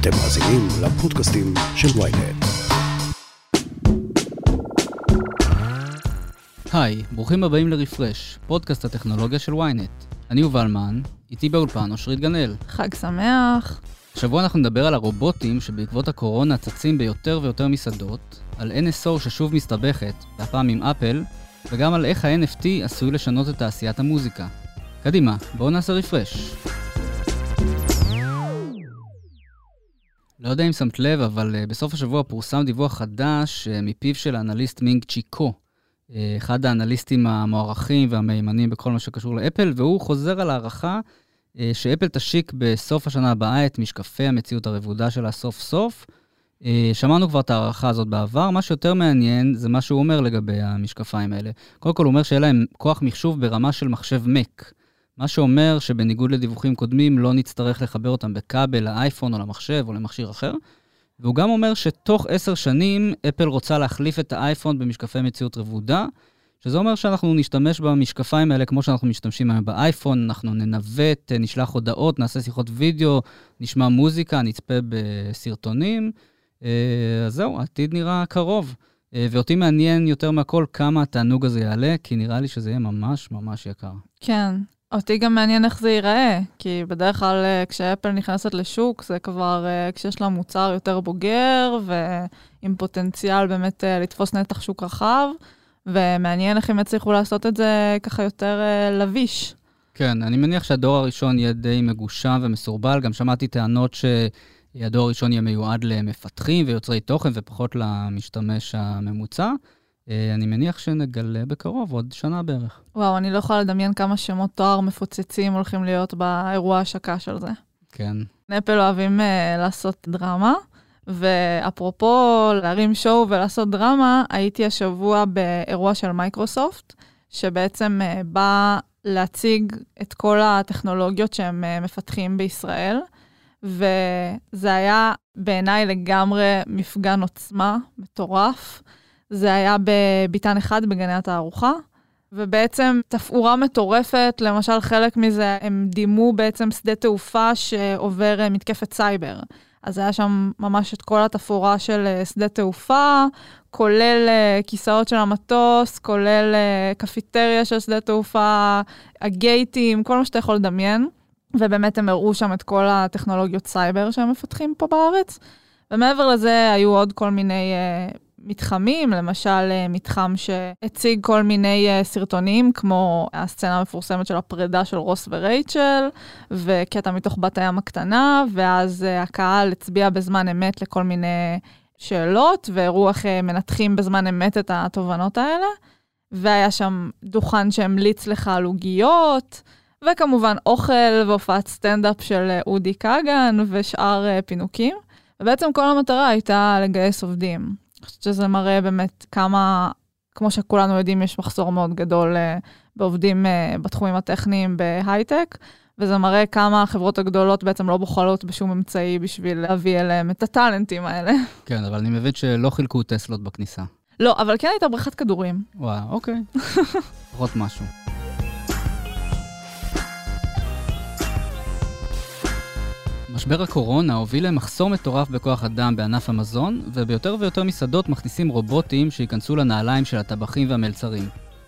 אתם מאזינים לפודקאסטים של ynet. היי, ברוכים הבאים לרפרש, פודקאסט הטכנולוגיה של ynet. אני יובל מן, איתי באולפן אושרית גנאל. חג שמח. השבוע אנחנו נדבר על הרובוטים שבעקבות הקורונה צצים ביותר ויותר מסעדות, על NSO ששוב מסתבכת, והפעם עם אפל, וגם על איך ה-NFT עשוי לשנות את תעשיית המוזיקה. קדימה, בואו נעשה רפרש. לא יודע אם שמת לב, אבל בסוף השבוע פורסם דיווח חדש מפיו של האנליסט מינג צ'יקו, אחד האנליסטים המוערכים והמהימנים בכל מה שקשור לאפל, והוא חוזר על הערכה שאפל תשיק בסוף השנה הבאה את משקפי המציאות הרבודה שלה סוף סוף. שמענו כבר את הערכה הזאת בעבר. מה שיותר מעניין זה מה שהוא אומר לגבי המשקפיים האלה. קודם כל הוא אומר שיהיה להם כוח מחשוב ברמה של מחשב מק. מה שאומר שבניגוד לדיווחים קודמים לא נצטרך לחבר אותם בכבל לאייפון או למחשב או למכשיר אחר. והוא גם אומר שתוך 10 שנים אפל רוצה להחליף את האייפון במשקפי מציאות רבודה, שזה אומר שאנחנו נשתמש במשקפיים האלה כמו שאנחנו משתמשים היום באייפון, אנחנו ננווט, נשלח הודעות, נעשה שיחות וידאו, נשמע מוזיקה, נצפה בסרטונים. אז זהו, העתיד נראה קרוב. ואותי מעניין יותר מהכל כמה התענוג הזה יעלה, כי נראה לי שזה יהיה ממש ממש יקר. כן, אותי גם מעניין איך זה ייראה, כי בדרך כלל כשאפל נכנסת לשוק, זה כבר כשיש לה מוצר יותר בוגר, ועם פוטנציאל באמת לתפוס נתח שוק רחב, ומעניין איך הם יצליחו לעשות את זה ככה יותר לביש. כן, אני מניח שהדור הראשון יהיה די מגושם ומסורבל, גם שמעתי טענות שהדור הראשון יהיה מיועד למפתחים ויוצרי תוכן, ופחות למשתמש הממוצע. אני מניח שנגלה בקרוב, עוד שנה בערך. וואו, אני לא יכולה לדמיין כמה שמות תואר מפוצצים הולכים להיות באירוע השקה של זה. כן. אפל אוהבים לעשות דרמה, ואפרופו להרים שואו ולעשות דרמה, הייתי השבוע באירוע של מייקרוסופט, שבעצם בא להציג את כל הטכנולוגיות שהם מפתחים בישראל, וזה היה בעיניי לגמרי מפגן עוצמה, מטורף. זה היה בביתן אחד בגני התערוכה, ובעצם תפאורה מטורפת, למשל חלק מזה, הם דימו בעצם שדה תעופה שעובר מתקפת סייבר. אז היה שם ממש את כל התפאורה של שדה תעופה, כולל כיסאות של המטוס, כולל קפיטריה של שדה תעופה, הגייטים, כל מה שאתה יכול לדמיין. ובאמת הם הראו שם את כל הטכנולוגיות סייבר שהם מפתחים פה בארץ. ומעבר לזה היו עוד כל מיני מתחמים, למשל מתחם שהציג כל מיני סרטונים, כמו הסצנה המפורסמת של הפרידה של רוס ורייצ'ל, וקטע מתוך בת הים הקטנה, ואז הקהל הצביע בזמן אמת לכל מיני שאלות, והראו איך מנתחים בזמן אמת את התובנות האלה, והיה שם דוכן שהמליץ לך על עוגיות, וכמובן אוכל והופעת סטנדאפ של אודי קאגן ושאר פינוקים, ובעצם כל המטרה הייתה לגייס עובדים. אני חושבת שזה מראה באמת כמה, כמו שכולנו יודעים, יש מחסור מאוד גדול בעובדים בתחומים הטכניים בהייטק, וזה מראה כמה החברות הגדולות בעצם לא בוחלות בשום אמצעי בשביל להביא אליהם את הטלנטים האלה. כן, אבל אני מבין שלא חילקו טסלות בכניסה. לא, אבל כן הייתה בריכת כדורים. וואו, אוקיי. פחות משהו. משבר הקורונה הוביל למחסור מטורף בכוח אדם בענף המזון, וביותר ויותר מסעדות מכניסים רובוטים שיכנסו לנעליים של הטבחים והמלצרים.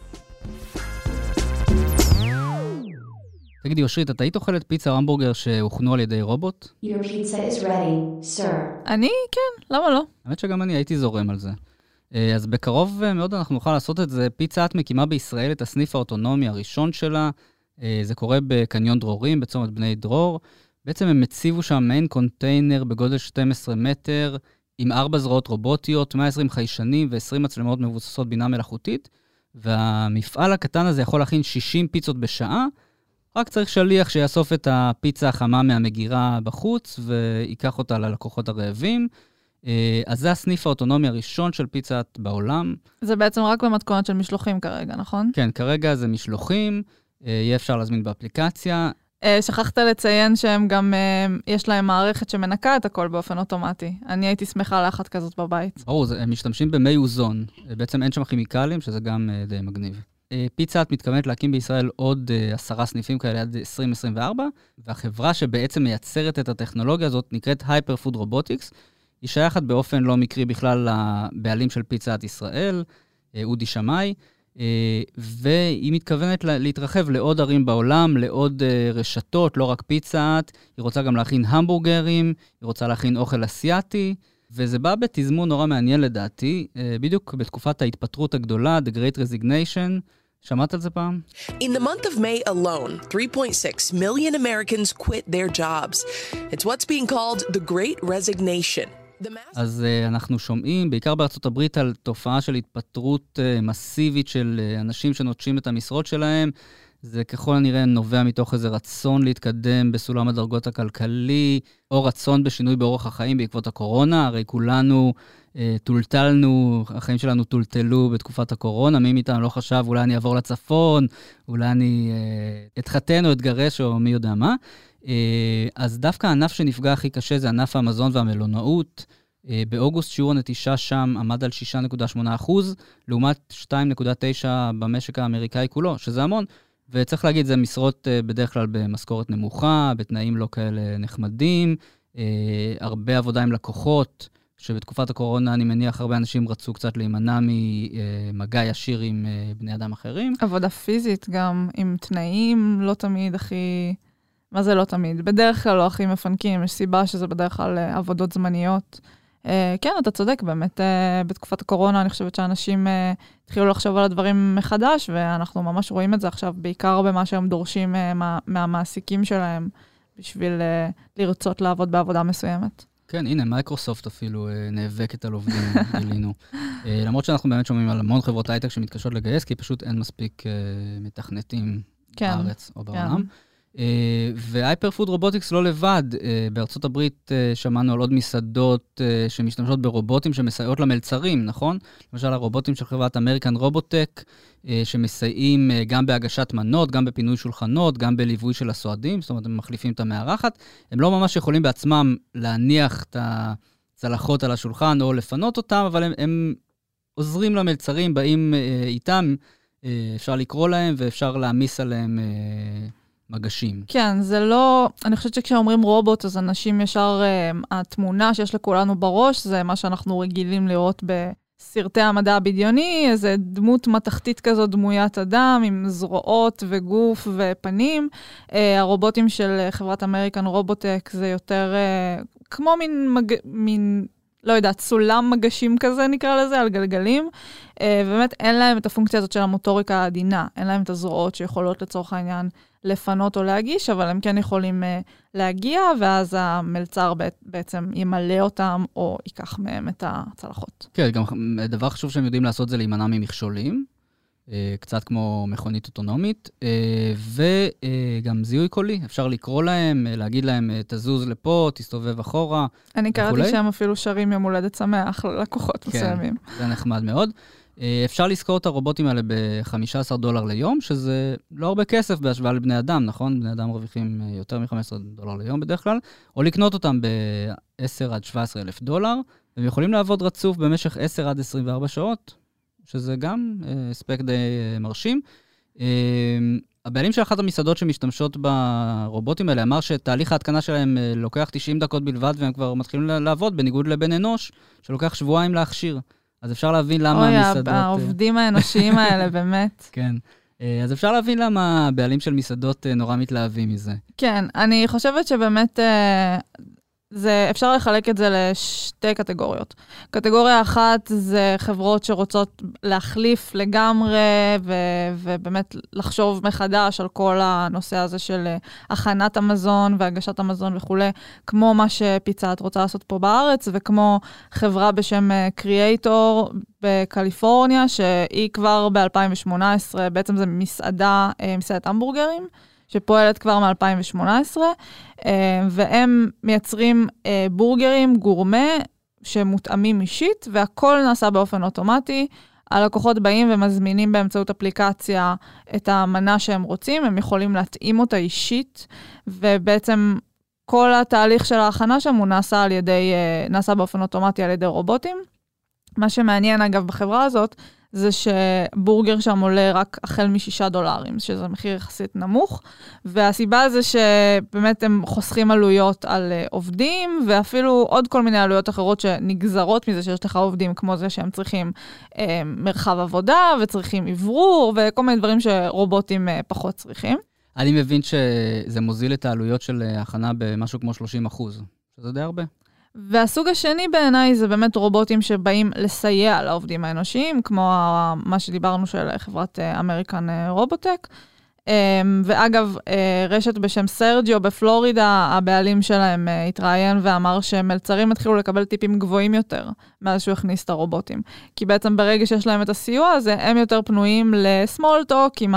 תגידי, אושרית, את היית אוכלת פיצה או המבורגר שהוכנו על ידי רובוט? Your pizza is ready, sir. אני? כן, למה לא? האמת שגם אני הייתי זורם על זה. אז בקרוב מאוד אנחנו נוכל לעשות את זה. פיצה את מקימה בישראל את הסניף האוטונומי הראשון שלה. זה קורה בקניון דרורים, בצומת בני דרור. בעצם הם הציבו שם מעין קונטיינר בגודל 12 מטר, עם 4 זרועות רובוטיות, 120 חיישנים ו20 מצלמות מבוססות בינה מלאכותית, והמפעל הקטן הזה יכול להכין 60 פיצות בשעה, רק צריך שליח שיאסוף את הפיצה החמה מהמגירה בחוץ, ויקח אותה ללקוחות הרעבים. אז זה הסניף האוטונומי הראשון של פיצת בעולם. זה בעצם רק במתכונת של משלוחים כרגע, נכון? כן, כרגע זה משלוחים, יהיה אפשר להזמין באפליקציה. שכחת לציין שהם גם, יש להם מערכת שמנקה את הכל באופן אוטומטי. אני הייתי שמחה לאחת כזאת בבית. ברור, הם משתמשים במי אוזון. בעצם אין שם כימיקלים, שזה גם די מגניב. פיצה את מתכוונת להקים בישראל עוד 10 סניפים כאלה עד 2024, והחברה שבעצם מייצרת את הטכנולוגיה הזאת נקראת Hyper Food Robotics, היא שייכת באופן לא מקרי בכלל לבעלים של פיצה את ישראל, אודי שמאי, והיא מתכוונת להתרחב לעוד ערים בעולם, לעוד רשתות, לא רק פיצה, היא רוצה גם להכין המבורגרים, היא רוצה להכין אוכל אסיאתי, וזה בא בתזמון נורא מעניין לדעתי, בדיוק בתקופת ההתפטרות הגדולה, The Great Resignation. שמעת על זה פעם? In the month of May alone, 3.6 million Americans quit their jobs. It's what's being called the Great Resignation. אז אנחנו שומעים, בעיקר בארצות הברית, על תופעה של התפטרות מסיבית של אנשים שנוטשים את המשרות שלהם. זה ככל הנראה נובע מתוך איזה רצון להתקדם בסולם הדרגות הכלכלי, או רצון בשינוי באורח החיים בעקבות הקורונה. הרי כולנו טולטלנו, החיים שלנו טולטלו בתקופת הקורונה, מי מאיתנו לא חשב, אולי אני אעבור לצפון, אולי אני אתחתן או אתגרש או מי יודע מה. אז דווקא הענף שנפגע הכי קשה זה ענף המזון והמלונאות. באוגוסט שיעור הנטישה שם עמד על 6.8%, לעומת 2.9% במשק האמריקאי כולו, שזה המון. וצריך להגיד, זה משרות בדרך כלל במשכורת נמוכה, בתנאים לא כאלה נחמדים, הרבה עבודה עם לקוחות, שבתקופת הקורונה אני מניח הרבה אנשים רצו קצת להימנע ממגע ישיר עם בני אדם אחרים. עבודה פיזית גם, עם תנאים לא תמיד הכי... מה זה לא תמיד? בדרך כלל לא הכי מפנקים, יש סיבה שזה בדרך כלל עבודות זמניות. כן, אתה צודק, באמת בתקופת הקורונה אני חושבת שאנשים התחילו לחשוב על הדברים מחדש, ואנחנו ממש רואים את זה עכשיו, בעיקר במה שהם דורשים מהמעסיקים שלהם, בשביל לרצות לעבוד בעבודה מסוימת. כן, הנה, מייקרוסופט אפילו נאבקת על עובדים, גילינו. למרות שאנחנו באמת שומעים על המון חברות הייטק שמתקשות לגייס, כי פשוט אין מספיק מתכנתים בארץ או בעולם. והייפר פוד רובוטיקס לא לבד. בארצות הברית שמענו על עוד מסעדות שמשתמשות ברובוטים שמסייעות למלצרים, נכון? למשל הרובוטים של חברת אמריקן רובוטק, שמסייעים גם בהגשת מנות, גם בפינוי שולחנות, גם בליווי של הסועדים, זאת אומרת, הם מחליפים את המארחת. הם לא ממש יכולים בעצמם להניח את הצלחות על השולחן או לפנות אותם, אבל הם עוזרים למלצרים, באים איתם, אפשר לקרוא להם ואפשר להמיס עליהם מגשים. כן, זה לא... אני חושבת שכשאומרים רובוט, אז אנשים ישר... התמונה שיש לכולנו בראש, זה מה שאנחנו רגילים לראות בסרטי המדע הבדיוני, איזה דמות מתכתית כזו, דמוית אדם, עם זרועות וגוף ופנים. הרובוטים של חברת אמריקן רובוטק זה יותר כמו מין לא יודעת, סולם מגשים כזה נקרא לזה, על גלגלים. ובאמת אין להם את הפונקציה הזאת של המוטוריקה העדינה, אין להם את הזרועות שיכולות לצורך העניין לפנות או להגיש, אבל הם כן יכולים להגיע, ואז המלצר בעצם ימלא אותם, או ייקח מהם את הצלחות. כן, גם דבר חשוב שהם יודעים לעשות זה להימנע ממכשולים, קצת כמו מכונית אוטונומית, וגם זיהוי קולי, אפשר לקרוא להם, להגיד להם, תזוז לפה, תסתובב אחורה. אני קראתי שהם אפילו שרים יום הולדת שמח ללקוחות מסוימים. כן, זה נחמד מאוד. אפשר לזכור את הרובוטים האלה $15 ליום, שזה לא הרבה כסף בהשוואה לבני אדם, נכון? בני אדם מרוויחים יותר $15 ליום בדרך כלל, או לקנות אותם ב$10,000 עד $17,000, והם יכולים לעבוד רצוף במשך 10 עד 24 שעות, שזה גם ספק די מרשים. הבעלים של אחת המסעדות שמשתמשות ברובוטים האלה אמר שתהליך ההתקנה שלהם לוקח 90 דקות בלבד, והם כבר מתחילים לעבוד בניגוד לבן אנוש, שלוקח שבועיים להכשיר. אז אפשר להבין למה המסעדות... אוי, העובדים האנושיים האלה, באמת. כן. אז אפשר להבין למה הבעלים של מסעדות נורא מתלהבים מזה. כן, אני חושבת שבאמת אפשר לחלק את זה לשתי קטגוריות. קטגוריה אחת זה חברות שרוצות להחליף לגמרי, ובאמת לחשוב מחדש על כל הנושא הזה של הכנת המזון והגשת המזון וכו', כמו מה שפיצה את רוצה לעשות פה בארץ, וכמו חברה בשם קריאייטור בקליפורניה, שהיא כבר ב-2018, בעצם זה מסעדת המבורגרים, שפועלת כבר מ-2018, והם מייצרים בורגרים גורמה שמותאמים אישית, והכל נעשה באופן אוטומטי. הלקוחות באים ומזמינים באמצעות אפליקציה את המנה שהם רוצים, הם יכולים להתאים אותה אישית, ובעצם כל התהליך של ההכנה שם הוא נעשה באופן אוטומטי על ידי רובוטים. מה שמעניין אגב בחברה הזאת, זה שבורגר שם עולה רק החל $6, שזה מחיר יחסית נמוך, והסיבה זה שבאמת הם חוסכים עלויות על עובדים, ואפילו עוד כל מיני עלויות אחרות שנגזרות מזה שיש לך עובדים, כמו זה שהם צריכים מרחב עבודה, וצריכים עברור, וכל מיני דברים שרובוטים פחות צריכים. אני מבין שזה מוזיל את העלויות של הכנה במשהו כמו 30%, שזה די הרבה. והסוג השני בעיניי זה באמת רובוטים שבאים לסייע לעובדים האנושיים, כמו מה שדיברנו של חברת אמריקן רובוטק. ואגב, רשת בשם סרג'יו בפלורידה, הבעלים שלהם התראיין ואמר שמלצרים התחילו לקבל טיפים גבוהים יותר, מאז שהוא הכניס את הרובוטים. כי בעצם ברגע שיש להם את הסיוע הזה, הם יותר פנויים לסמול טוק עם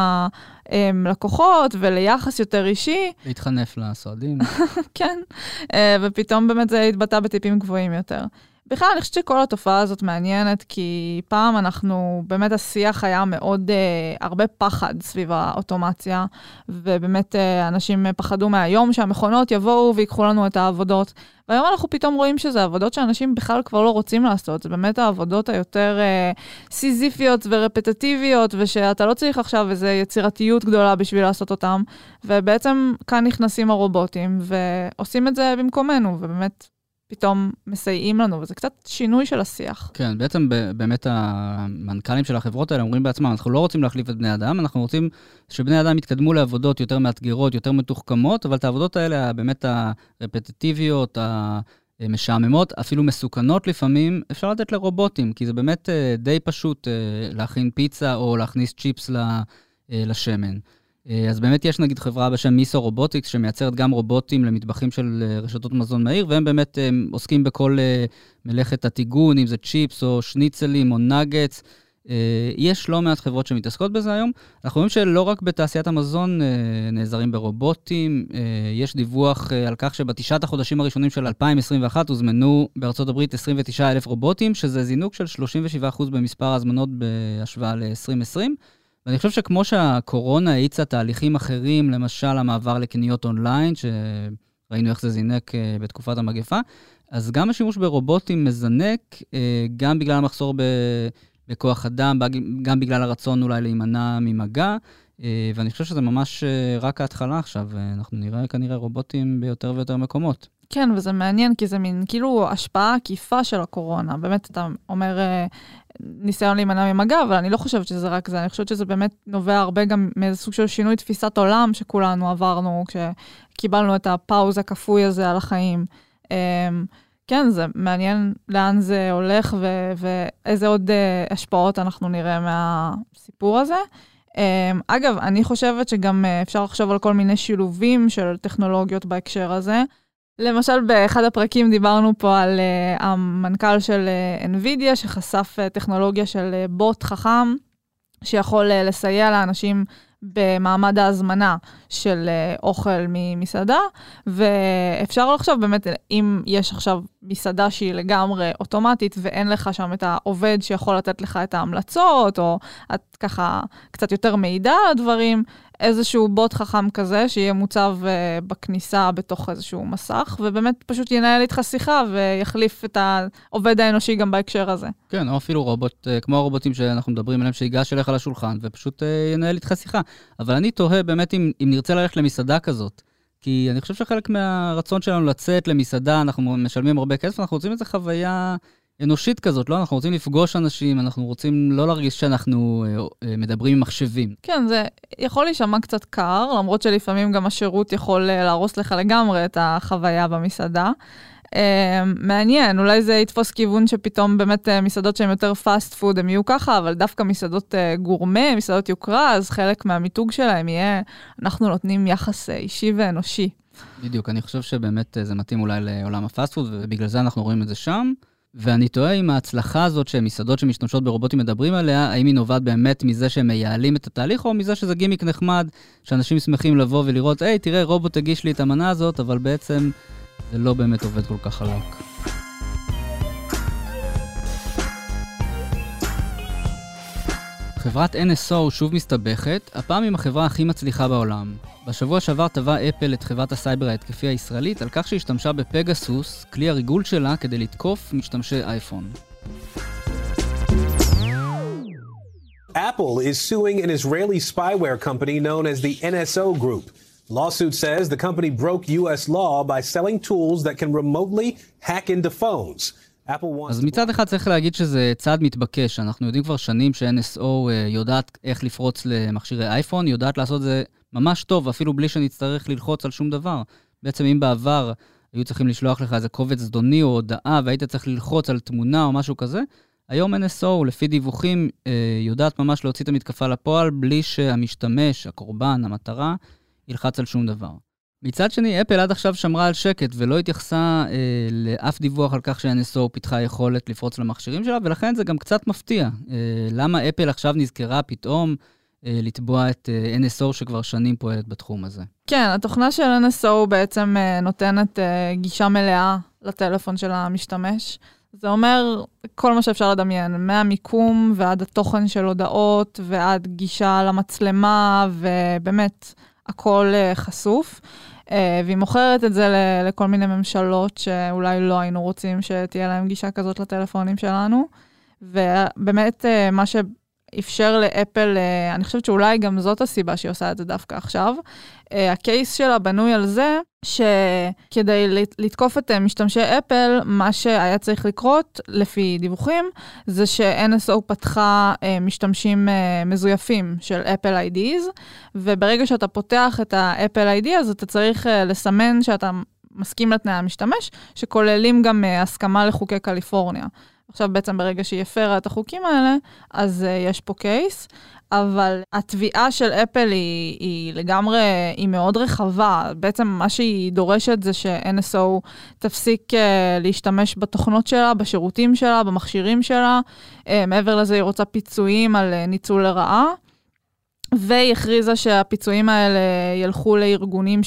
לקוחות וליחס יותר אישי. להתחנף לסועדים. כן, ופתאום באמת זה התבטא בטיפים גבוהים יותר. בכלל, אני חושבת שכל התופעה הזאת מעניינת, כי פעם אנחנו, באמת השיח היה מאוד, הרבה פחד סביב האוטומציה, ובאמת אנשים פחדו מהיום שהמכונות יבואו ויקחו לנו את העבודות. והיום אנחנו פתאום רואים שזה עבודות שאנשים בכלל כבר לא רוצים לעשות. זה באמת העבודות היותר סיזיפיות ורפטטיביות, ושאתה לא צריך עכשיו איזו יצירתיות גדולה בשביל לעשות אותם. ובעצם כאן נכנסים הרובוטים, ועושים את זה במקומנו, ובאמת פתאום מסייעים לנו, וזה קצת שינוי של השיח. כן, בעצם באמת המנכ"לים של החברות האלה אומרים בעצמם, אנחנו לא רוצים להחליף את בני אדם, אנחנו רוצים שבני אדם יתקדמו לעבודות יותר מאתגרות, יותר מתוחכמות, אבל את העבודות האלה, באמת הרפטטיביות, המשעממות, אפילו מסוכנות לפעמים, אפשר לתת לרובוטים, כי זה באמת די פשוט להכין פיצה או להכניס צ'יפס לשמן. אז באמת יש נגיד חברה בשם מיסו רובוטיקס, שמייצרת גם רובוטים למטבחים של רשתות מזון מהיר, והם באמת עוסקים בכל מלאכת הטיגון, אם זה צ'יפס או שניצלים או נגטס. יש לא מעט חברות שמתעסקות בזה היום. אנחנו רואים שלא רק בתעשיית המזון נעזרים ברובוטים, יש דיווח על כך שבתשעת החודשים הראשונים של 2021 הוזמנו בארצות הברית 29,000 רובוטים, שזה זינוק של 37% במספר ההזמנות בהשוואה ל-2020. ואני חושב שכמו שהקורונה האיצה תהליכים אחרים, למשל המעבר לקניות אונליין, שראינו איך זה זינק בתקופת המגפה, אז גם השימוש ברובוטים מזנק, גם בגלל המחסור בכוח אדם, גם בגלל הרצון אולי להימנע ממגע, ואני חושב שזה ממש רק ההתחלה עכשיו, אנחנו נראה כנראה רובוטים ביותר ויותר מקומות. כן, וזה מעניין, כי זה מין כאילו השפעה עקיפה של הקורונה. באמת, אתה אומר ניסיון להימנע ממגע, אבל אני לא חושבת שזה רק זה. אני חושבת שזה באמת נובע הרבה גם מאיזה סוג של שינוי תפיסת עולם שכולנו עברנו, כשקיבלנו את הפאוז הכפוי הזה על החיים. כן, זה מעניין לאן זה הולך, ואיזה עוד השפעות אנחנו נראה מהסיפור הזה. אגב, אני חושבת שגם אפשר לחשוב על כל מיני שילובים של טכנולוגיות בהקשר הזה. למשל, באחד הפרקים דיברנו פה על המנכ"ל של NVIDIA, שחשף טכנולוגיה של בוט חכם, שיכול לסייע לאנשים במעמד ההזמנה של אוכל ממסעדה, ואפשר לחשוב באמת, אם יש עכשיו מסעדה שהיא לגמרי אוטומטית, ואין לך שם את העובד שיכול לתת לך את ההמלצות, או את ככה קצת יותר מידע על הדברים, איזשהו בוט חכם כזה, שיהיה מוצב בכניסה בתוך איזשהו מסך, ובאמת פשוט ינהל איתך שיחה, ויחליף את העובד האנושי גם בהקשר הזה. כן, או אפילו רובוט, כמו הרובוטים שאנחנו מדברים עליהם, שיגש אליך לשולחן, ופשוט ינהל איתך שיחה. אבל אני תוהה באמת אם נרצה ללכת למסעדה כזאת, כי אני חושב שחלק מהרצון שלנו לצאת למסעדה, אנחנו משלמים הרבה כסף, אנחנו רוצים איזו חוויה אנושית כזאת, לא? אנחנו רוצים לפגוש אנשים, אנחנו רוצים לא להרגיש שאנחנו מדברים עם מחשבים. כן, זה יכול להישמע קצת קר, למרות שלפעמים גם השירות יכול להרוס לך לגמרי את החוויה במסעדה. מעניין, אולי זה יתפוס כיוון שפתאום באמת מסעדות שהן יותר פאסט פוד הם יהיו ככה, אבל דווקא מסעדות גורמה, מסעדות יוקרה, אז חלק מהמיתוג שלהם יהיה, אנחנו נותנים יחס אישי ואנושי. בדיוק, אני חושב שבאמת זה מתאים אולי לעולם הפאסט פוד, ובגלל זה אנחנו רואים את זה שם. ואני תוהה אם ההצלחה הזאת שמסעדות שמשתמשות ברובוטים מדברים עליה, האם היא נובעת באמת מזה שהם מייעלים את התהליך, או מזה שזה גימיק נחמד, שאנשים שמחים לבוא ולראות, היי, תראה, רובוט הגיש לי את המנה הזאת, אבל בעצם זה לא באמת עובד כל כך חלק. חברת NSO שוב מסתבכת, הפעם עם החברה הכי מצליחה בעולם. בשבוע שעבר טבע אפל את חברת הסייבר ההתקפי הישראלית על כך שהשתמשה בפגסוס, כלי הריגול שלה, כדי לתקוף משתמשי אייפון. Apple is suing an Israeli spyware company known as the NSO Group. The lawsuit says the company broke U.S. law by selling tools that can remotely hack into phones. אז מצד אחד צריך להגיד שזה צעד מתבקש. אנחנו יודעים כבר שנים ש-NSO יודעת איך לפרוץ למכשירי אייפון, יודעת לעשות זה ממש טוב, אפילו בלי שנצטרך ללחוץ על שום דבר. בעצם אם בעבר היו צריכים לשלוח לך איזה קובץ זדוני או הודעה, והיית צריך ללחוץ על תמונה או משהו כזה, היום NSO, לפי דיווחים, יודעת ממש להוציא את המתקפה לפועל, בלי שהמשתמש, הקורבן, המטרה, ילחץ על שום דבר. מצד שני, אפל עד עכשיו שמרה על שקט, ולא התייחסה לאף דיווח על כך ש-NSO פיתחה יכולת לפרוץ למכשירים שלה, ולכן זה גם קצת מפתיע. למה אפל עכשיו נזכרה פתאום לתבוע את NSO שכבר שנים פועלת בתחום הזה? כן, התוכנה של NSO בעצם נותנת גישה מלאה לטלפון של המשתמש. זה אומר כל מה שאפשר לדמיין, מהמיקום ועד התוכן של הודעות, ועד גישה למצלמה, ובאמת הכל חשוף. והיא מוכרת את זה לכל מיני ממשלות שאולי לא היינו רוצים שתהיה להם גישה כזאת לטלפונים שלנו. ובאמת מה שאפשר לאפל, אני חושבת שאולי גם זאת הסיבה שהיא עושה את זה דווקא עכשיו. הקייס שלה בנוי על זה שכדי לתקוף את משתמשי אפל, מה שהיה צריך לקרות לפי דיווחים, זה ש-NSO פתחה משתמשים מזויפים של אפל IDs, וברגע שאתה פותח את האפל ID, אז אתה צריך לסמן שאתה מסכים לתנאי המשתמש, שכוללים גם הסכמה לחוקי קליפורניה. עכשיו בעצם ברגע שהיא הפרה את החוקים האלה, אז יש פה קייס, אבל התביעה של אפל היא לגמרי, היא מאוד רחבה. בעצם מה שהיא דורשת זה ש-NSO תפסיק להשתמש בתוכנות שלה, בשירותים שלה, במכשירים שלה. מעבר לזה היא רוצה פיצויים על ניצול לרעה, והיא הכריזה שהפיצויים האלה ילכו לארגונים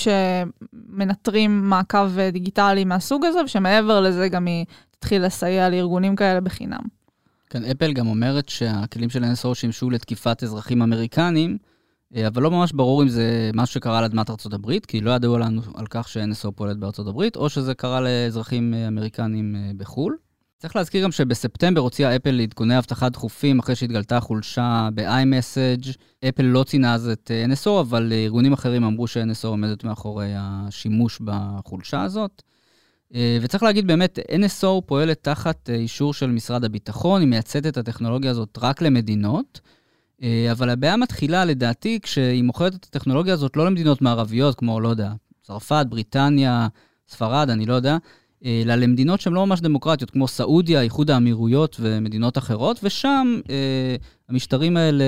שמנטרים מעקב דיגיטלי מהסוג הזה, ושמעבר לזה גם היא תתחיל לסייע לארגונים כאלה בחינם. כן, אפל גם אומרת שהכלים של NSO שימשו לתקיפת אזרחים אמריקנים, אבל לא ממש ברור אם זה משהו שקרה על אדמת ארצות הברית, כי לא ידעו לנו על כך ש-NSO פועלת בארצות הברית, או שזה קרה לאזרחים אמריקנים בחול. צריך להזכיר גם שבספטמבר הוציאה אפל לעדכוני אבטחה דחופים אחרי שהתגלתה חולשה ב-iMessage. אפל לא ציינה אז את NSO, אבל ארגונים אחרים אמרו ש-NSO עומדת מאחורי השימוש בחולשה הזאת. וצריך להגיד באמת, NSO פועלת תחת אישור של משרד הביטחון, היא מייצאת את הטכנולוגיה הזאת רק למדינות, אבל הבעיה מתחילה לדעתי כשהיא מוכרת את הטכנולוגיה הזאת לא למדינות מערביות, כמו, לא יודע, צרפת, בריטניה, ספרד, אני לא יודע, אלא למדינות שהן לא ממש דמוקרטיות, כמו סעודיה, איחוד האמירויות ומדינות אחרות, ושם המשטרים האלה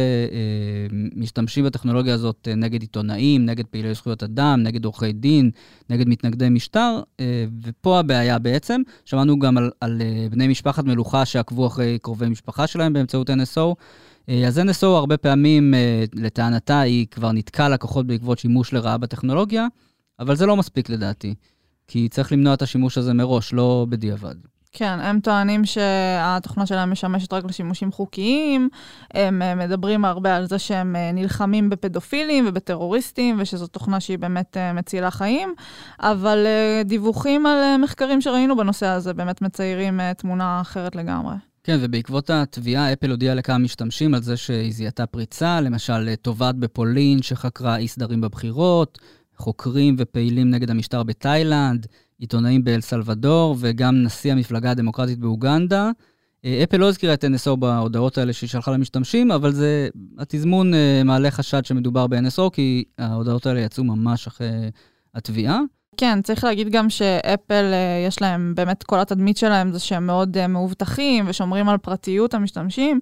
משתמשים בטכנולוגיה הזאת נגד עיתונאים, נגד פעילי זכויות אדם, נגד עורכי דין, נגד מתנגדי משטר, ופה הבעיה בעצם. שמענו גם על בני משפחת מלוכה שעקבו אחרי קרובי משפחה שלהם באמצעות NSO. אז NSO הרבה פעמים, לטענתה, היא כבר נתקעה לקוחות בעקבות שימוש לרעה בטכנולוגיה, אבל זה לא מספיק לדעתי. כי צריך למנוע את השימוש הזה מראש, לא בדיעבד. כן, הם טוענים שהתוכנה שלהם משמשת רק לשימושים חוקיים, הם מדברים הרבה על זה שהם נלחמים בפדופילים ובטרוריסטים, ושזו תוכנה שהיא באמת מצילה חיים, אבל דיווחים על מחקרים שראינו בנושא הזה באמת מציירים תמונה אחרת לגמרי. כן, ובעקבות התביעה, אפל הודיעה לכמה משתמשים על זה שהיא זיהתה פריצה, למשל תובעת בפולין שחקרה אי סדרים בבחירות, חוקרים ופעילים נגד המשטר בתאילנד, עיתונאים באל סלבדור, וגם נשיא המפלגה הדמוקרטית באוגנדה. אפל לא הזכירה את NSO בהודעות האלה שהיא שלחה למשתמשים, אבל זה, התזמון מעלה חשד שמדובר ב-NSO, כי ההודעות האלה יצאו ממש אחרי התביעה. כן, צריך להגיד גם שאפל, יש להם, באמת כל התדמית שלהם זה שהם מאוד מאובטחים ושומרים על פרטיות המשתמשים,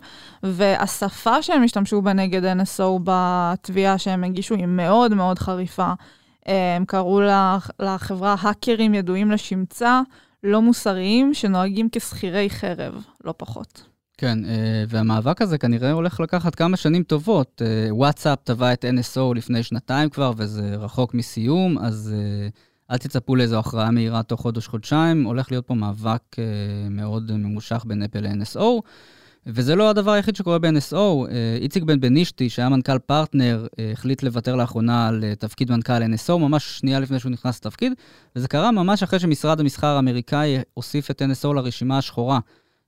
והשפה שהם השתמשו בה נגד NSO בתביעה שהם הגישו היא מאוד מאוד חריפה. הם קראו לחברה האקרים ידועים לשמצה, לא מוסריים, שנוהגים כסחירי חרב, לא פחות. כן, והמאבק הזה כנראה הולך לקחת כמה שנים טובות. וואטסאפ טבע את NSO לפני שנתיים כבר, וזה רחוק מסיום, אז אל תצפו לאיזו הכרעה מהירה תוך חודש-חודשיים. הולך להיות פה מאבק מאוד ממושך בין אפל ל-NSO, וזה לא הדבר היחיד שקורה ב-NSO. איציק בן בנישתי, שהיה מנכ"ל פרטנר, החליט לוותר לאחרונה על תפקיד מנכ"ל NSO, ממש שנייה לפני שהוא נכנס לתפקיד, וזה קרה ממש אחרי שמשרד המסחר האמריקאי הוסיף את NSO לרשימה השחורה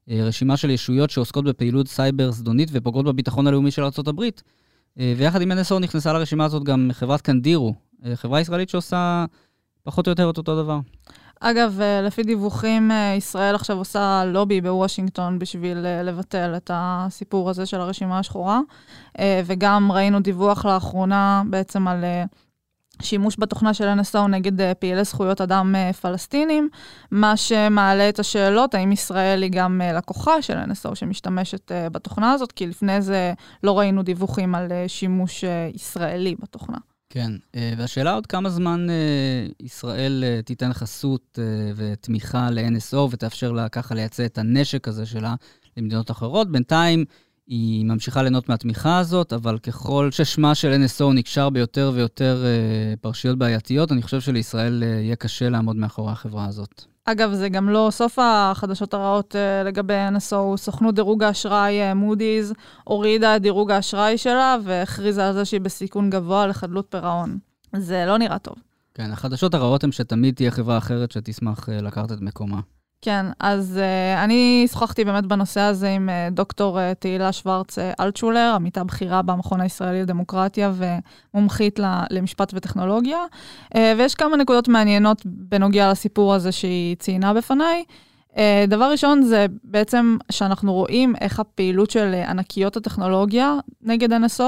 רשימה של ישויות שעוסקות בפעילות סייבר זדונית ופוגעות בביטחון הלאומי של ארצות הברית. ויחד עם NSO נכנסה לרשימה הזאת גם חברת קנדירו, חברה ישראלית שעושה פחות או יותר את אותו דבר. אגב, לפי דיווחים, ישראל עכשיו עושה לובי בוושינגטון בשביל לבטל את הסיפור הזה של הרשימה השחורה, וגם ראינו דיווח לאחרונה בעצם על שימוש בתוכנה של NSO נגד פעילי זכויות אדם פלסטינים, מה שמעלה את השאלות, האם ישראל היא גם לקוחה של NSO שמשתמשת בתוכנה הזאת, כי לפני זה לא ראינו דיווחים על שימוש ישראלי בתוכנה. כן, והשאלה עוד כמה זמן ישראל תיתן חסות ותמיכה ל-NSO ותאפשר לה ככה לייצא את הנשק הזה שלה למדינות אחרות. בינתיים היא ממשיכה ליהנות מהתמיכה הזאת, אבל ככל ששמה של NSO נקשר ביותר ויותר פרשיות בעייתיות, אני חושב שלישראל יהיה קשה לעמוד מאחורי החברה הזאת. אגב, זה גם לא סוף החדשות הרעות לגבי NSO. סוכנות דירוג האשראי מודי'ס הורידה את דירוג האשראי שלה והכריזה על זה שהיא בסיכון גבוה לחדלות פירעון. זה לא נראה טוב. כן, החדשות הרעות הן שתמיד תהיה חברה אחרת שתשמח לקחת את מקומה. כן, אז אני שוחחתי באמת בנושא הזה עם דוקטור תהילה שוורץ אלטשולר, עמיתה בכירה במכון הישראלי לדמוקרטיה ומומחית למשפט וטכנולוגיה, ויש כמה נקודות מעניינות בנוגע לסיפור הזה שהיא ציינה בפניי. דבר ראשון זה בעצם שאנחנו רואים איך הפעילות של ענקיות הטכנולוגיה נגד NSO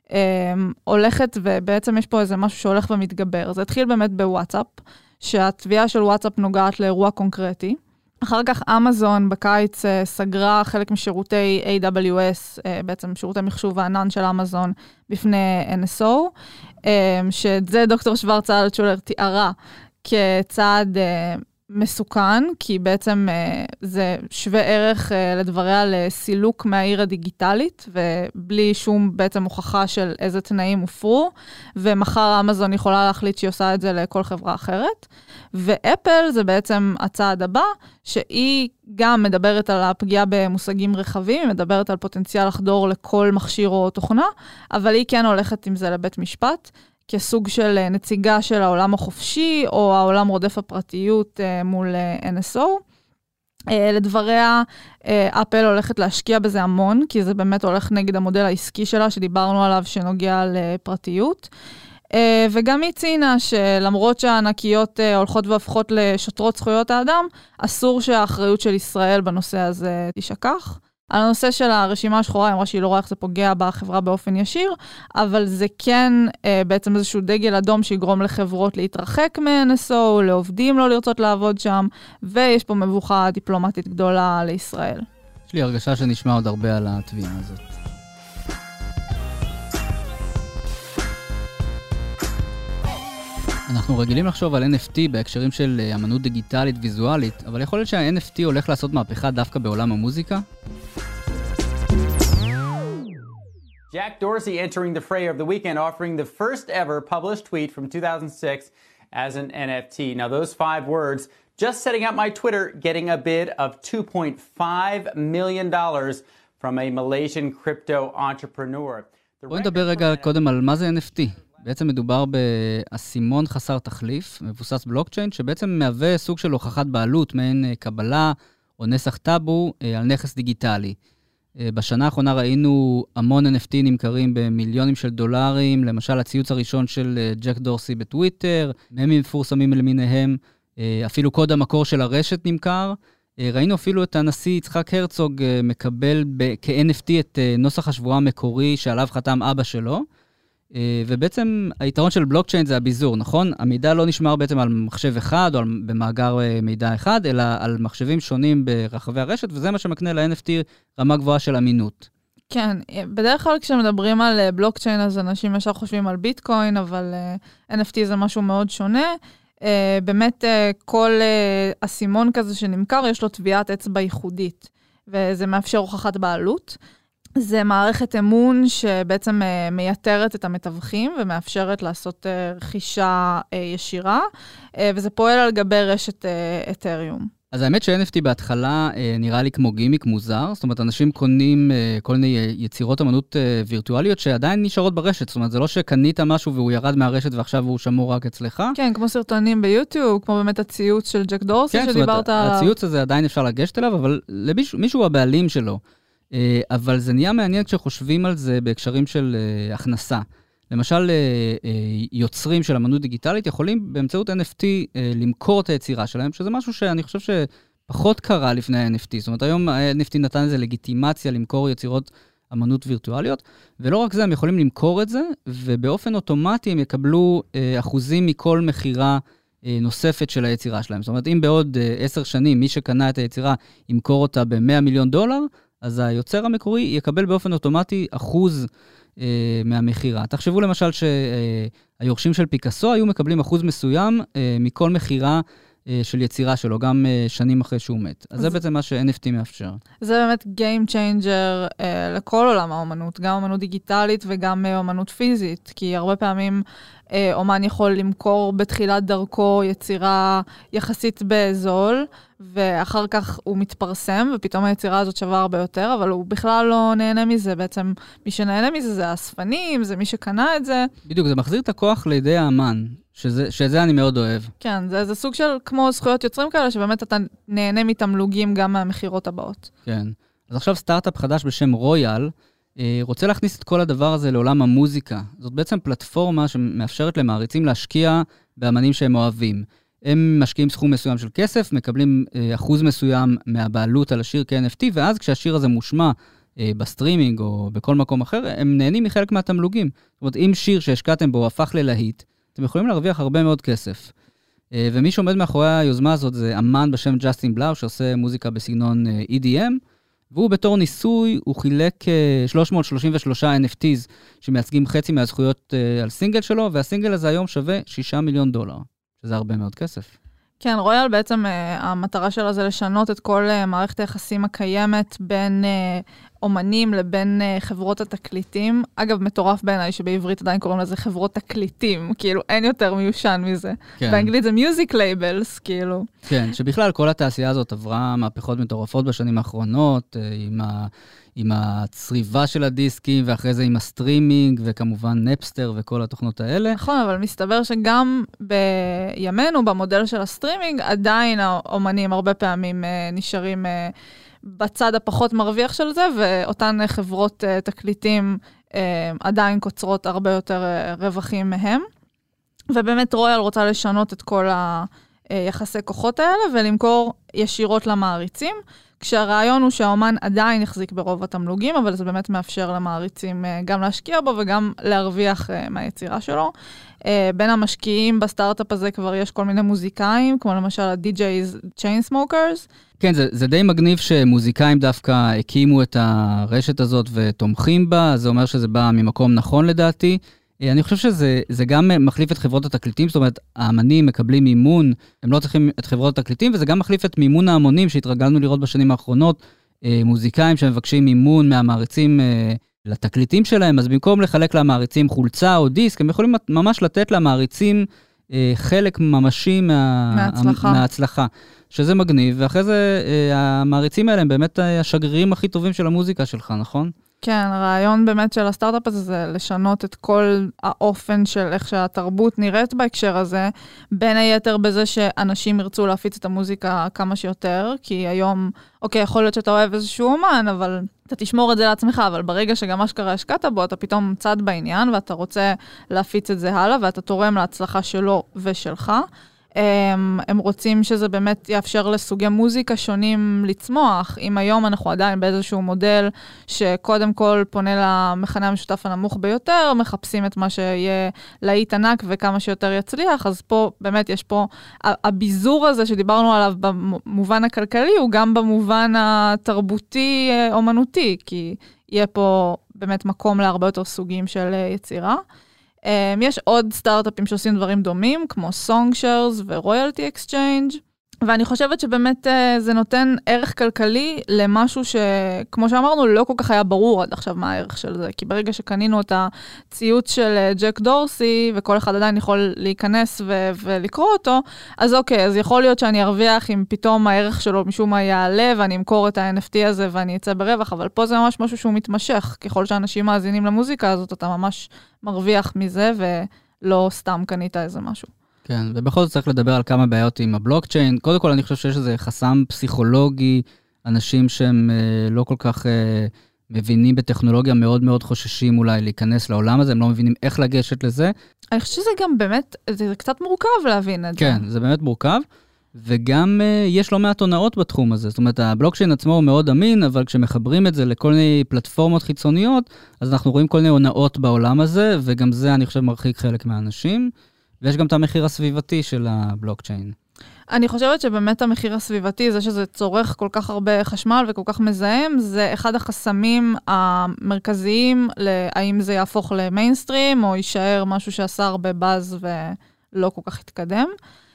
הולכת, ובעצם יש פה איזה משהו שהולך ומתגבר. זה התחיל באמת בוואטסאפ, שהתביעה של וואטסאפ נוגעת לאירוע קונקרטי. אחר כך אמזון בקיץ סגרה חלק משירותי AWS, בעצם שירותי מחשוב הענן של אמזון, בפני NSO, שאת זה דוקטור שוורץ אלטשולר תיארה כצעד מסוכן, כי בעצם זה שווה ערך לדבריה לסילוק מהעיר הדיגיטלית, ובלי שום בעצם הוכחה של איזה תנאים הופרו, ומחר אמזון יכולה להחליט שהיא עושה את זה לכל חברה אחרת. ואפל זה בעצם הצעד הבא, שהיא גם מדברת על הפגיעה במושגים רחבים, היא מדברת על פוטנציאל לחדור לכל מכשיר או תוכנה, אבל היא כן הולכת עם זה לבית משפט, כסוג של נציגה של העולם החופשי, או העולם רודף הפרטיות מול NSO. לדבריה, אפל הולכת להשקיע בזה המון, כי זה באמת הולך נגד המודל העסקי שלה, שדיברנו עליו שנוגע לפרטיות. וגם היא ציינה שלמרות שהענקיות הולכות והפכות לשוטרות זכויות האדם, אסור שהאחריות של ישראל בנושא הזה תשכח. על הנושא של הרשימה השחורה, היא אמרה שהיא לא רואה איך זה פוגע בחברה באופן ישיר, אבל זה כן בעצם איזשהו דגל אדום שיגרום לחברות להתרחק מ-NSO, לעובדים לא לרצות לעבוד שם, ויש פה מבוכה דיפלומטית גדולה לישראל. יש לי הרגשה שנשמע עוד הרבה על התביעה הזאת. אנחנו רגילים לחשוב על NFT בהקשרים של אמנות דיגיטלית ויזואלית, אבל יכול להיות שה-NFT הולך לעשות מהפכה דווקא בעולם המוזיקה? Jack Dorsey entering the fray of the weekend, offering the first ever published tweet from 2006 as an NFT. Now those 5 words, just setting up my Twitter, getting a bid of $2.5 million from a Malaysian crypto entrepreneur. בואו נדבר רגע קודם על מה זה NFT. בעצם מדובר באסימון חסר תחליף, מבוסס בלוקצ'יין, שבעצם מהווה סוג של הוכחת בעלות, מעין קבלה או נסח טאבו על נכס דיגיטלי. בשנה האחרונה ראינו המון NFT נמכרים במיליונים של דולרים, למשל הציוץ הראשון של ג'ק דורסי בטוויטר, ממים מפורסמים למיניהם, אפילו קוד המקור של הרשת נמכר. ראינו אפילו את הנשיא יצחק הרצוג מקבל כ-NFT את נוסח השבועה המקורי שעליו חתם אבא שלו, ובעצם היתרון של בלוקצ'יין זה הביזור, נכון? המידע לא נשמר בעצם על מחשב אחד או במאגר מידע אחד, אלא על מחשבים שונים ברחבי הרשת, וזה מה שמקנה ל-NFT רמה גבוהה של אמינות. כן, בדרך כלל כשמדברים על בלוקצ'יין, אז אנשים ישר חושבים על ביטקוין, אבל NFT זה משהו מאוד שונה. באמת כל אסימון כזה שנמכר, יש לו טביעת אצבע ייחודית, וזה מאפשר הוכחת בעלות. זה מערכת אמון שבעצם מייתרת את המתווכים ומאפשרת לעשות רכישה ישירה, וזה פועל על גבי רשת אתריום. אז האמת ש-NFT בהתחלה נראה לי כמו גימיק מוזר, זאת אומרת, אנשים קונים כל מיני יצירות אמנות וירטואליות שעדיין נשארות ברשת, זאת אומרת, זה לא שקנית משהו והוא ירד מהרשת ועכשיו הוא שמור רק אצלך. כן, כמו סרטונים ביוטיוב, כמו באמת הציוץ של ג'ק דורסי שדיברת עליו. הציוץ הזה עדיין אפשר לגשת אליו, אבל מישהו הבעלים שלו. אבל זה נהיה מעניין כשחושבים על זה בהקשרים של הכנסה. למשל, יוצרים של אמנות דיגיטלית יכולים באמצעות NFT למכור את היצירה שלהם, שזה משהו שאני חושב שפחות קרה לפני ה-NFT. זאת אומרת, היום ה-NFT נתן איזה לגיטימציה למכור יצירות אמנות וירטואליות, ולא רק זה, הם יכולים למכור את זה, ובאופן אוטומטי הם יקבלו אחוזים מכל מחירה נוספת של היצירה שלהם. זאת אומרת, אם בעוד 10 שנים מי שקנה את היצירה ימכור אותה ב$100 מיליון, אז היוצר המקורי יקבל באופן אוטומטי אחוז מהמחירה. תחשבו למשל שהיורשים של פיקאסו היו מקבלים אחוז מסוים מכל מחירה של יצירה שלו, גם שנים אחרי שהוא מת. אז זה בעצם מה ש-NFT מאפשר. זה באמת game changer לכל עולם האומנות, גם אומנות דיגיטלית וגם אומנות פיזית, כי הרבה פעמים אומן יכול למכור בתחילת דרכו יצירה יחסית בזול, ואחר כך הוא מתפרסם, ופתאום היצירה הזאת שווה הרבה יותר, אבל הוא בכלל לא נהנה מזה. בעצם מי שנהנה מזה זה האספנים, זה מי שקנה את זה. בדיוק, זה מחזיר את הכוח לידי האמן, שזה אני מאוד אוהב. כן, זה סוג של כמו זכויות יוצרים כאלה, שבאמת אתה נהנה מתמלוגים גם מהמחירות הבאות. כן. אז עכשיו סטארט-אפ חדש בשם רויאל, רוצה להכניס את כל הדבר הזה לעולם המוזיקה. זאת בעצם פלטפורמה שמאפשרת למעריצים להשקיע באמנים שהם אוהבים. הם משקיעים סכום מסוים של כסף, מקבלים אחוז מסוים מהבעלות על השיר כ-NFT, ואז כשהשיר הזה מושמע בסטרימינג או בכל מקום אחר, הם נהנים מחלק מהתמלוגים. זאת אומרת, אם שיר שהשקעתם בו הפך ללהיט, אתם יכולים להרוויח הרבה מאוד כסף. ומי שעומד מאחורי היוזמה הזאת זה אמן בשם ג'סטין בלאו, שעושה מוזיקה בסגנון EDM, והוא בתור ניסוי, הוא חילק 333 NFTs שמייצגים חצי מהזכויות על סינגל שלו, והסינגל הזה היום שווה $6 מיליון, שזה הרבה מאוד כסף. כן, רויאל בעצם המטרה שלה זה לשנות את כל מערכת היחסים הקיימת בין אומנים לבין חברות התקליטים. אגב, מטורף בעיניי שבעברית עדיין קוראים לזה חברות תקליטים, כאילו אין יותר מיושן מזה. כן. באנגלית זה מיוזיק לייבלס, כאילו. כן, שבכלל כל התעשייה הזאת עברה מהפכות מטורפות בשנים האחרונות, עם הצריבה של הדיסקים, ואחרי זה עם הסטרימינג, וכמובן נפסטר וכל התוכנות האלה. נכון, אבל מסתבר שגם בימינו, במודל של הסטרימינג, עדיין האומנים הרבה פעמים נשארים בצד הפחות מרוויח של זה, ואותן חברות תקליטים עדיין קוצרות הרבה יותר רווחים מהם. ובאמת רויאל רוצה לשנות את כל היחסי כוחות האלה, ולמכור ישירות למעריצים, כשהרעיון הוא שהאומן עדיין יחזיק ברוב התמלוגים, אבל זה באמת מאפשר למעריצים גם להשקיע בו וגם להרוויח מהיצירה שלו. בין המשקיעים בסטארט-אפ הזה כבר יש כל מיני מוזיקאים, כמו למשל ה-DJs Chainsmokers. כן, זה די מגניב שמוזיקאים דווקא הקימו את הרשת הזאת ותומכים בה, זה אומר שזה בא ממקום נכון לדעתי. אני חושב שזה גם מחליף את חברות התקליטים, זאת אומרת, האמנים מקבלים מימון, הם לא צריכים את חברות התקליטים, וזה גם מחליף את מימון ההמונים שהתרגלנו לראות בשנים האחרונות, מוזיקאים שמבקשים מימון מהמעריצים לתקליטים שלהם, אז במקום לחלק למעריצים חולצה או דיסק, הם יכולים ממש לתת למעריצים חלק ממשי מההצלחה, שזה מגניב, ואחרי זה המעריצים האלה הם באמת השגרירים הכי טובים של המוזיקה שלך, נכון? כן, הרעיון באמת של הסטארט-אפ הזה זה לשנות את כל האופן של איך שהתרבות נראית בהקשר הזה, בין היתר בזה שאנשים ירצו להפיץ את המוזיקה כמה שיותר, כי היום, אוקיי, יכול להיות שאתה אוהב איזשהו אומן, אבל אתה תשמור את זה לעצמך, אבל ברגע שגם אשכרה השקעת בו, אתה פתאום צד בעניין, ואתה רוצה להפיץ את זה הלאה, ואתה תורם להצלחה שלו ושלך. הם רוצים שזה באמת יאפשר לסוגי מוזיקה שונים לצמוח. אם היום אנחנו עדיין באיזשהו מודל שקודם כל פונה למכנה המשותף הנמוך ביותר, מחפשים את מה שיהיה להיט ענק וכמה שיותר יצליח, אז פה באמת יש פה, הביזור הזה שדיברנו עליו במובן הכלכלי, הוא גם במובן התרבותי אומנותי, כי יהיה פה באמת מקום להרבה יותר סוגים של יצירה. יש עוד סטארט-אפים שעושים דברים דומים, כמו Songshare ורויאלטי אקסצ'יינג'. ואני חושבת שבאמת זה נותן ערך כלכלי למשהו שכמו שאמרנו, לא כל כך היה ברור עד עכשיו מה הערך של זה. כי ברגע שקנינו את הציוץ של ג'ק דורסי, וכל אחד עדיין יכול להיכנס ולקרוא אותו, אז אוקיי, אז יכול להיות שאני ארוויח אם פתאום הערך שלו משום מה יעלה, ואני אמכור את ה-NFT הזה ואני אצא ברווח, אבל פה זה ממש משהו שהוא מתמשך. ככל שאנשים מאזינים למוזיקה הזאת, אתה ממש מרוויח מזה, ולא סתם קנית איזה משהו. כן, ובכל זאת צריך לדבר על כמה בעיות עם הבלוקצ'יין. קודם כל, אני חושב שיש איזה חסם פסיכולוגי, אנשים שהם לא כל כך מבינים בטכנולוגיה, מאוד מאוד חוששים אולי להיכנס לעולם הזה, הם לא מבינים איך לגשת לזה. אני חושבת שזה גם באמת, זה קצת מורכב להבין את זה. כן, זה באמת מורכב, וגם יש לא מעט הונאות בתחום הזה. זאת אומרת, הבלוקצ'יין עצמו הוא מאוד אמין, אבל כשמחברים את זה לכל מיני פלטפורמות חיצוניות, אז אנחנו רואים כל מיני הונאות בעולם הזה, וגם זה, אני חושב, מרחיק חלק מהאנשים. ויש גם את המחיר הסביבתי של הבלוקצ'יין. אני חושבת שבאמת המחיר הסביבתי, זה שזה צורך כל כך הרבה חשמל וכל כך מזהם, זה אחד החסמים המרכזיים להאם זה יהפוך למיינסטרים, או יישאר משהו שעשה הרבה באז ולא כל כך יתקדם.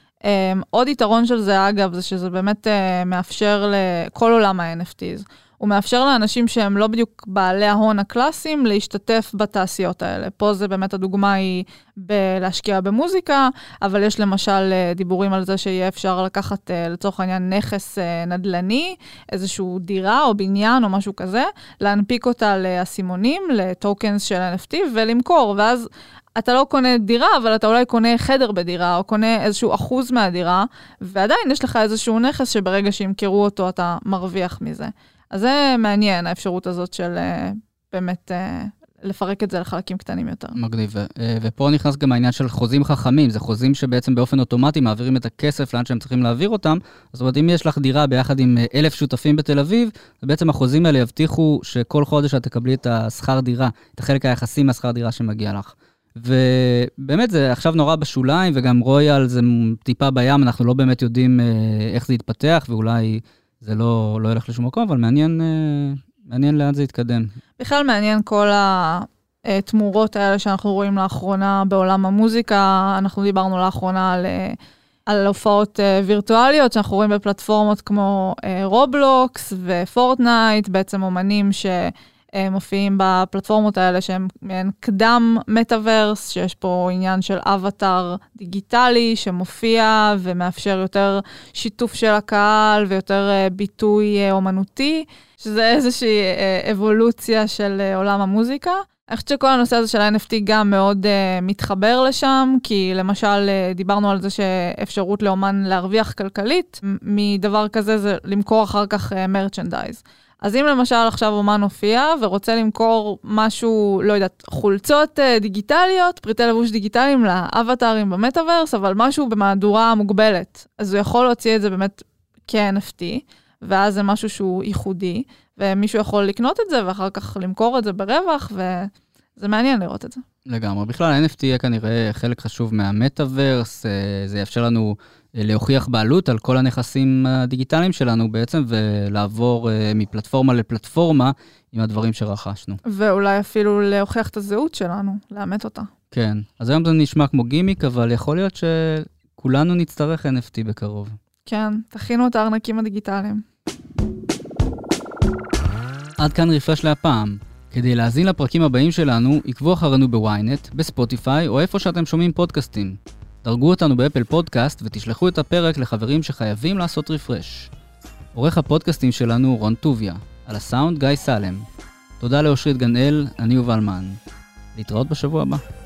עוד יתרון של זה, אגב, זה שזה באמת מאפשר לכל עולם ה-NFTs. הוא מאפשר לאנשים שהם לא בדיוק בעלי ההון הקלאסיים להשתתף בתעשיות האלה. פה זה באמת הדוגמה היא להשקיע במוזיקה, אבל יש למשל דיבורים על זה שיהיה אפשר לקחת לצורך העניין נכס נדל"ני, איזשהו דירה או בניין או משהו כזה, להנפיק אותה לאסימונים, לטוקנס של NFT ולמכור, ואז אתה לא קונה דירה, אבל אתה אולי קונה חדר בדירה, או קונה איזשהו אחוז מהדירה, ועדיין יש לך איזשהו נכס שברגע שימכרו אותו אתה מרוויח מזה. אז זה מעניין, האפשרות הזאת של באמת לפרק את זה לחלקים קטנים יותר. מגניב. ופה נכנס גם העניין של חוזים חכמים. זה חוזים שבעצם באופן אוטומטי מעבירים את הכסף לאן שהם צריכים להעביר אותם. זאת אומרת, אם יש לך דירה ביחד עם 1,000 שותפים בתל אביב, בעצם החוזים האלה יבטיחו שכל חודש את תקבלי את השכר דירה, את החלק היחסי מהשכר דירה שמגיע לך. ובאמת זה עכשיו נורא בשוליים, וגם רויאל זה טיפה בים, אנחנו לא באמת יודעים איך זה יתפתח, ואולי זה לא ילך לשום מקום, אבל מעניין לאן זה יתקדם. בכלל מעניין כל התמורות האלה שאנחנו רואים לאחרונה בעולם המוזיקה. אנחנו דיברנו לאחרונה על הופעות וירטואליות, שאנחנו רואים בפלטפורמות כמו רובלוקס ופורטנייט, בעצם אומנים שמופיעים בפלטפורמות האלה שהם מעין קדם מטאברס, שיש פה עניין של אבטר דיגיטלי שמופיע ומאפשר יותר שיתוף של הקהל ויותר ביטוי אומנותי, שזה איזושהי אבולוציה של עולם המוזיקה. אני חושבת שכל הנושא הזה של ה-NFT גם מאוד מתחבר לשם, כי למשל דיברנו על זה שאפשרות לאומן להרוויח כלכלית, מדבר כזה זה למכור אחר כך מרצ'נדייז. אז אם למשל עכשיו אומן הופיע ורוצה למכור משהו, לא יודעת, חולצות דיגיטליות, פריטי לבוש דיגיטליים לאבטרים במטאברס, אבל משהו במהדורה מוגבלת, אז הוא יכול להוציא את זה באמת כ-NFT, ואז זה משהו שהוא ייחודי, ומישהו יכול לקנות את זה, ואחר כך למכור את זה ברווח, וזה מעניין לראות את זה. לגמרי. בכלל, ה-NFT יהיה כנראה חלק חשוב מהמטאברס, זה יאפשר לנו להוכיח בעלות על כל הנכסים הדיגיטליים שלנו בעצם, ולעבור מפלטפורמה לפלטפורמה עם הדברים שרכשנו. ואולי אפילו להוכיח את הזהות שלנו, לאמת אותה. כן. אז היום זה נשמע כמו גימיק, אבל יכול להיות שכולנו נצטרך NFT בקרוב. כן, תכינו את הארנקים הדיגיטליים. עד כאן רפרש להפעם. כדי להזין לפרקים הבאים שלנו, עקבו אחרינו בוויינט, בספוטיפיי או איפה שאתם שומעים פודקאסטים. דרגו אותנו באפל פודקאסט ותשלחו את הפרק לחברים שחייבים לעשות רפרש. עורך הפודקאסטים שלנו רון טוביה, על הסאונד גיא סלם. תודה לאושרית גנאל, אני יובל מן. להתראות בשבוע הבא.